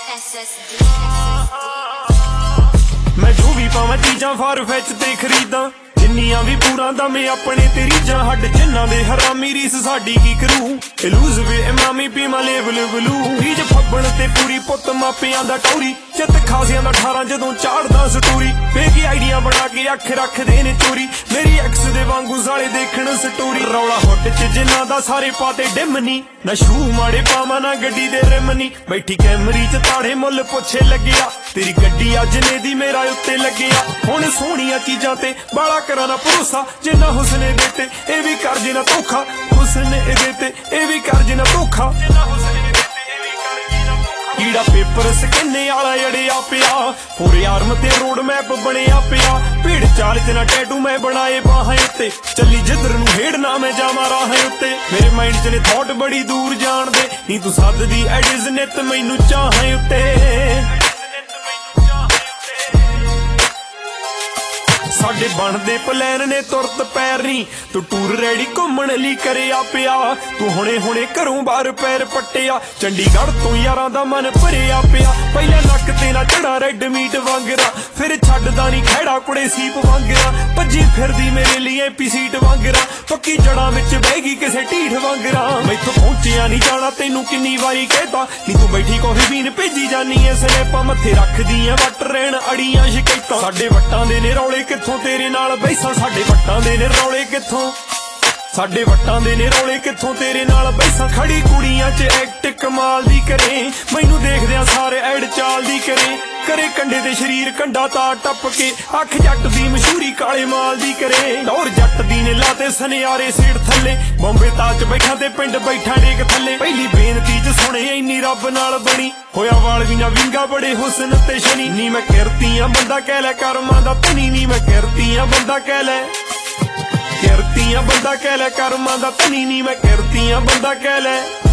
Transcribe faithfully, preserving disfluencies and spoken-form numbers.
मैं जो भी पावां चीजां फार फैच ते खरीदां जिन्नियां भी पूरा दमे अपने ते रीजां हड जिन्ना दे हरामी रीस साडी की करू लूज वे इमामी पीमा लेवल बलू रीज फब्बण ते पूरी पुत मापियां दा टौरी चित खासियां दा अठारह जदों चाड़दा स्टोरी बेगी आइडिया बना के अख रखदे ने चोरी मेरी एक्स दे वांगू साले देखण स्टोरी रौला हुट च जिन्ना दा सारे पाते डिमनी ना शू माड़े पावां ना गड्डी दे रिमनी बैठी कैमरी च ताड़े मुल पुछे लग्गिया तेरी गड्डी अज ने दी मेरा उत्ते लग्गिया हुण सोहणियां चीजां ते बाला करा ना भरोसा जिन्ना हुसने देते ए भी कर जे ना धोखा हुसने देते ए भी कर जे ना धोखा कीड़ा पेपर स्किन्ने आला अड़िया पिया पूरे आर्म ते रोड मैप बनिया पिया भीड़ चाल च ना टैटू मैं बनाए बाहें उत्ते चली जिधर नू हेड़ ना मैं जावां राहें उत्ते मेरे माइंड च ने थॉट बड़ी दूर जान दे नी तू सददी एडिज नित मैनू चाहें उत्ते साडे बनदे प्लान ने तुरत पैर नी तू टूर रेडी घूमण लई करिया पिया तू हुणे हुणे घरों बाहर पैर पट्टिया चंडीगढ़ तो यारां दा मन भरिया पिया पहले नक ते ना चढ़ा रेड मीट वांगरा फिर छड्डदा नी खैड़ा कुड़े सीप वांगरा भज्जी फिरदी मेरे लिए एपी सीट वांगरा पक्की जड़ा विच बहगी किसे ढीठ वांगरा मैथों पहुंचिया नहीं जाना तेनू किन्नी वारी कहता नी तू बैठी कॉफी पीन भेजी जानी ऐ स्नैपां मत्थे रखदी ऐ वट रहण अड़ियां शिकायतां साडे वट्टां दे ने रौले कित्थों तेरे नाल बैसां साडे वट्टां दे ने रौले कित्थों साडे वट्टां दे ने रौले कित्थों तेरे नाल बैसां खड़ी कुड़ियां च एक्ट कमाल दी करे मैनू देखदियां सारे ऐड चाल दी करे करे कंडे ते शरीर कंडा तार टप के अख जट दी मशहूरी काले माल दी करे और जट दी ने लाते सनियारे सीट थल्ले बॉम्बे ताज बैठा ते पिंड बैठा डेक थल्ले पहली बेनती च सुने इन्नी रब नाल बनी होया वाल भी ना विंगा बड़े हुसन ते शनी नी मैं किरतियां बंदा कह लै कर्मां दा धनी नी मैं किरतियां बंदा कह लै किरतियां बंदा कह लै कर्मां दा धनी नी मैं किरतियां बंदा कह लै